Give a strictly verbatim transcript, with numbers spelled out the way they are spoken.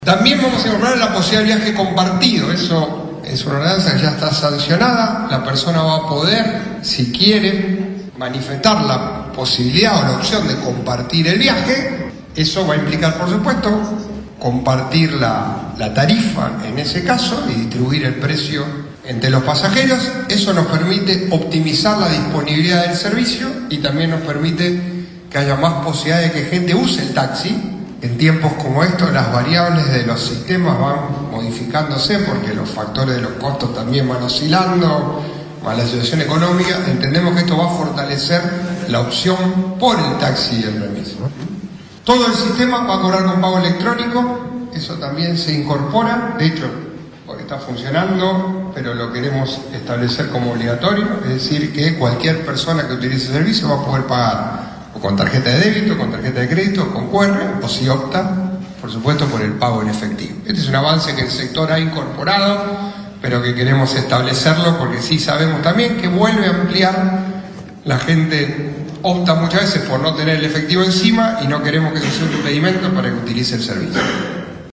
También vamos a incorporar la posibilidad de viaje compartido. Eso es una ordenanza que ya está sancionada. La persona va a poder, si quiere, manifestar la posibilidad o la opción de compartir el viaje. Eso va a implicar, por supuesto, compartir la, la tarifa en ese caso y distribuir el precio entre los pasajeros. Eso nos permite optimizar la disponibilidad del servicio y también nos permite que haya más posibilidad de que gente use el taxi. En tiempos como estos, las variables de los sistemas van modificándose porque los factores de los costos también van oscilando, más la situación económica. Entendemos que esto va a fortalecer la opción por el taxi y el remis. Todo el sistema va a cobrar con pago electrónico, eso también se incorpora, de hecho, porque está funcionando, pero lo queremos establecer como obligatorio, es decir, que cualquier persona que utilice el servicio va a poder pagar o con tarjeta de débito, con tarjeta de crédito, con Q R, o si opta, por supuesto, por el pago en efectivo. Este es un avance que el sector ha incorporado, pero que queremos establecerlo porque sí sabemos también que vuelve a ampliar. La gente opta muchas veces por no tener el efectivo encima y no queremos que eso sea un impedimento para que utilice el servicio.